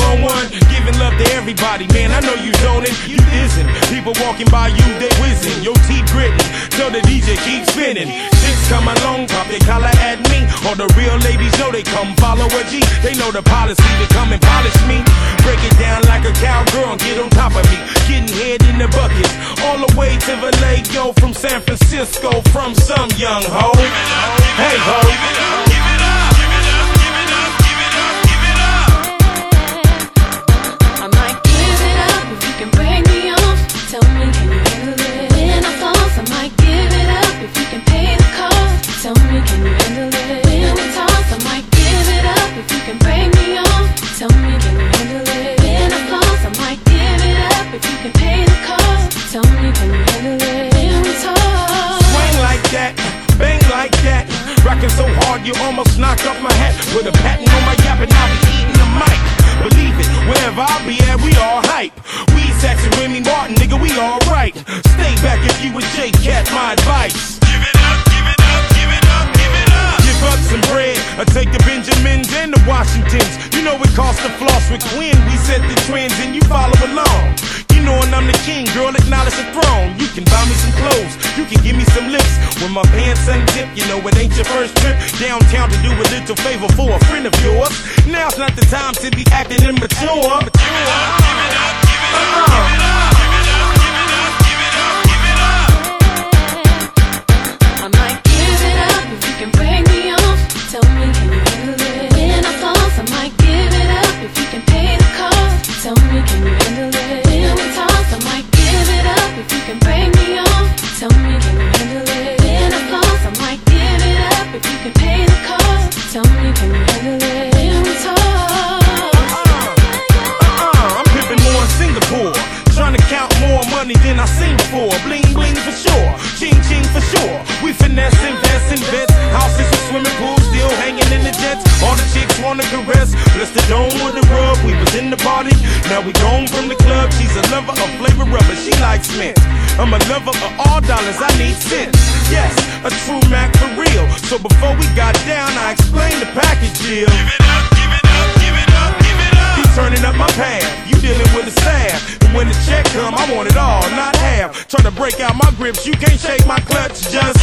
one-on-one, giving love to everybody. Man, I know you zoning, you isn't. People walking by you, they whizzing. Your teeth gritting, tell the DJ keep spinning. Chicks come along, pop they collar at me. All the real ladies know they come follow a G. They know the policy, they come and polish me. Break it down like a cowgirl and get on top of me. Getting head in the buckets, all the way to Vallejo from San Francisco, from some young hoe. Hey ho, give it up, give it up, give it up, give it up, give it up, give it up. I might give it up if you can break me off. Tell me, can you handle it? When I floss, I might give it up if you can pay the cost. Tell me, can you handle it? When we toss, I might give it up if you can break me off. Tell me, can you handle it? When I floss, I might give it up if you can pay the cost. Tell me, can you handle it? When we toss. Swing like that, bang like that. Rockin' so hard you almost knocked off my hat. Put a patent on my yap and I'll be eating the mic. Believe it, wherever I'll be at, we all hype. We Sax and Remy Martin, nigga, we all right. Stay back if you a J-Cat, my advice. Give it up, give it up, give it up, give it up. Give up some bread, I take the Benjamins and the Washingtons. You know it costs to floss with Quinn. We set the trends and you follow along. You knowin' I'm the king, girl, acknowledge the throne. You can buy me some clothes, you can give me some lips. When my pants unzip, you know it ain't your first trip downtown to do a little favor for a friend of yours. Now's not the time to be acting immature. Give it up, give it up, give it up, give it up, give it up, give it up, give it up, give it up. I might give it up if you can break me off. Tell me, can you handle it? When I floss, I might give it up if you can pay the cost. Tell me, can you handle it? When we toss, I might give it up if you can break me off. Tell me, can you handle it? When I floss, I might give it up if you can pay the cost. Tell me, can you handle it? When we toss. I'm pimping more in Singapore, trying to count more money than I seen before. Bling bling for sure, ching ching for sure. We finesse, invest, houses with swimming pools, still hanging in the jets. All the chicks wanna caress, bless the dome with the rub. We was in the party, now we gone from the club. She's a lover of flavor rubber, she likes mint. I'm a lover of all dollars, I need cents. Yes, a true Mac for real. So before we got down, I explained the package deal. Give it up, give it up, give it up, give it up. Keep turning up my path, you dealing with a staff. And when the check come, I want it all, not half. Try to break out my grips, you can't shake my clutch, just